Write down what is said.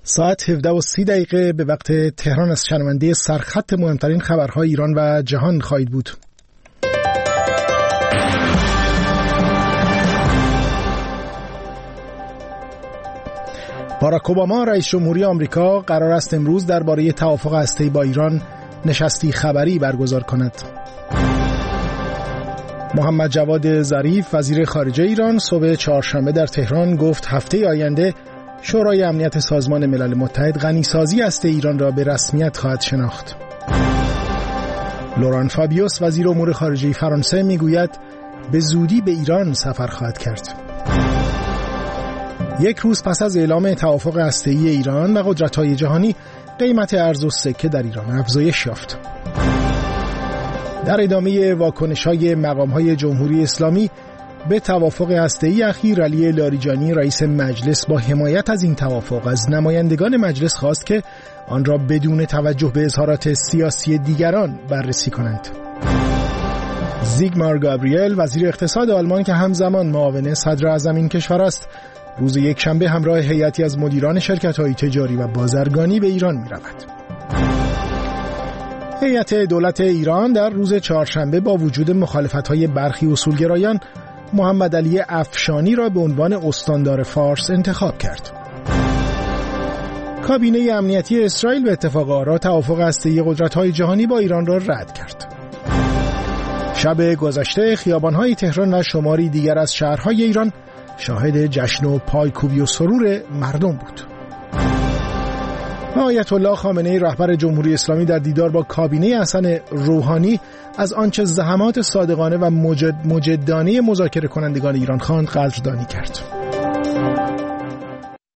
ساعت 17:30 به وقت تهران از شنونده سرخط مهمترین خبرهای ایران و جهان خواهید بود. باراک اوباما رئیس جمهوری آمریکا قرار است امروز درباره توافق هسته‌ای با ایران نشستی خبری برگزار کند. محمد جواد ظریف وزیر خارجه ایران صبح چهارشنبه در تهران گفت هفته آینده شورای امنیت سازمان ملل متحد غنیسازی هسته ایران را به رسمیت خواهد شناخت. لوران فابیوس وزیر امور خارجه فرانسه میگوید به زودی به ایران سفر خواهد کرد. یک روز پس از اعلام توافق هسته‌ای ایران و قدرت‌های جهانی، قیمت ارز و سکه در ایران افزایش یافت. در ادامه واکنش‌های مقام‌های جمهوری اسلامی به توافق هسته‌ای اخیر، علی لاریجانی رئیس مجلس با حمایت از این توافق از نمایندگان مجلس خواست که آن را بدون توجه به اظهارات سیاسی دیگران بررسی کنند. زیگمار گابریل وزیر اقتصاد آلمان که همزمان معاون صدر اعظم این کشور است، روز یکشنبه همراه هیئتی از مدیران شرکت‌های تجاری و بازرگانی به ایران می‌رود. هیئت دولت ایران در روز چهارشنبه با وجود مخالفت‌های برخی اصولگرایان محمد علی افشانی را به عنوان استاندار فارس انتخاب کرد. کابینه امنیتی اسرائیل به اتفاق آرا توافق هسته‌ای قدرت‌های جهانی با ایران را رد کرد. شب گذشته خیابان‌های تهران و شماری دیگر از شهرهای ایران شاهد جشن و پایکوبی و سرور مردم بود. آیت الله خامنه‌ای رهبر جمهوری اسلامی در دیدار با کابینه حسن روحانی از آنچه زحمات صادقانه و مجدانه مذاکره کنندگان ایران خواند قدردانی کرد.